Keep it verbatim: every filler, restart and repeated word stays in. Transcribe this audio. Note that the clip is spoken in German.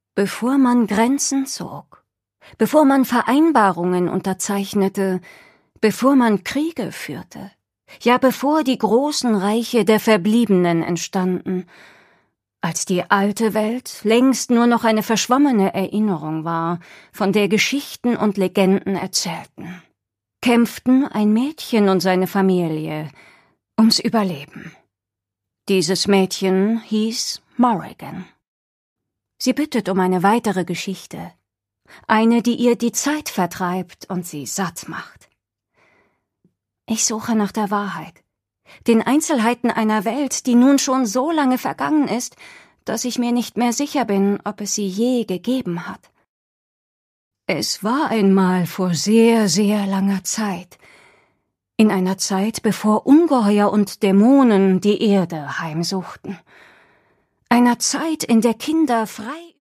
Bevor man Grenzen zog, bevor man Vereinbarungen unterzeichnete, bevor man Kriege führte, ja bevor die großen Reiche der Verbliebenen entstanden, als die alte Welt längst nur noch eine verschwommene Erinnerung war, von der Geschichten und Legenden erzählten, kämpften ein Mädchen und seine Familie ums Überleben. Dieses Mädchen hieß Morrigan. Sie bittet um eine weitere Geschichte, eine, die ihr die Zeit vertreibt und sie satt macht. Ich suche nach der Wahrheit, den Einzelheiten einer Welt, die nun schon so lange vergangen ist, dass ich mir nicht mehr sicher bin, ob es sie je gegeben hat. Es war einmal vor sehr, sehr langer Zeit, in einer Zeit, bevor Ungeheuer und Dämonen die Erde heimsuchten, einer Zeit, in der Kinder frei